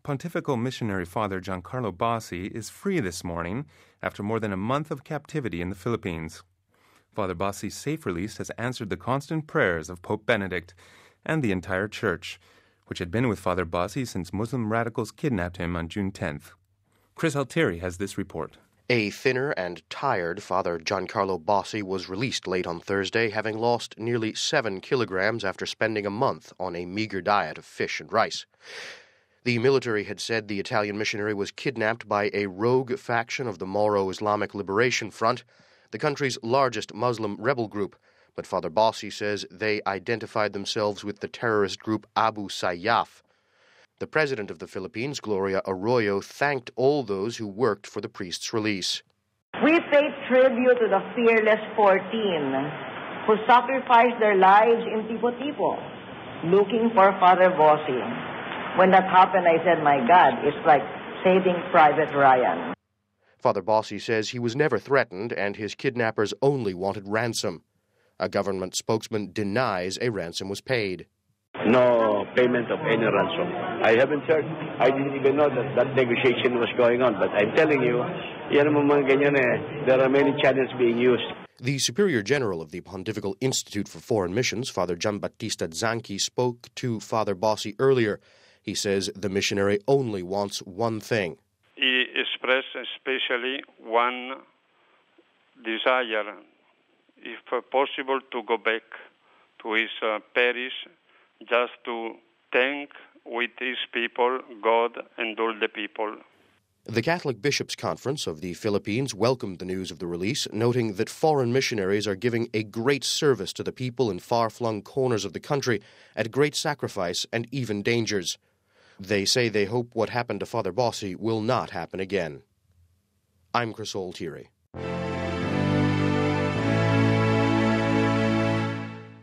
Pontifical missionary Father Giancarlo Bassi is free this morning after more than a month of captivity in the Philippines. Father Bassi's safe release has answered the constant prayers of Pope Benedict and the entire Church, which had been with Father Bassi since Muslim radicals kidnapped him on June 10th. Chris Altieri has this report. A thinner and tired Father Giancarlo Bassi was released late on Thursday, having lost nearly 7 kilograms after spending a month on a meager diet of fish and rice. The military had said the Italian missionary was kidnapped by a rogue faction of the Moro Islamic Liberation Front, the country's largest Muslim rebel group, but Father Bassi says they identified themselves with the terrorist group Abu Sayyaf. The president of the Philippines, Gloria Arroyo, thanked all those who worked for the priest's release. We pay tribute to the fearless 14 who sacrificed their lives in Tipo-Tipo, looking for Father Bassi. When that happened, I said, my God, it's like saving Private Ryan. Father Bassi says he was never threatened and his kidnappers only wanted ransom. A government spokesman denies a ransom was paid. No payment of any ransom. I haven't heard. I didn't even know that negotiation was going on. But I'm telling you, there are many channels being used. The Superior General of the Pontifical Institute for Foreign Missions, Father Giambattista Zanchi, spoke to Father Bassi earlier. He says the missionary only wants one thing. He expressed especially one desire, if possible, to go back to his parish, just to thank with his people, God and all the people. The Catholic Bishops' Conference of the Philippines welcomed the news of the release, noting that foreign missionaries are giving a great service to the people in far-flung corners of the country at great sacrifice and even dangers. They say they hope what happened to Father Bassi will not happen again. I'm Chris Altieri.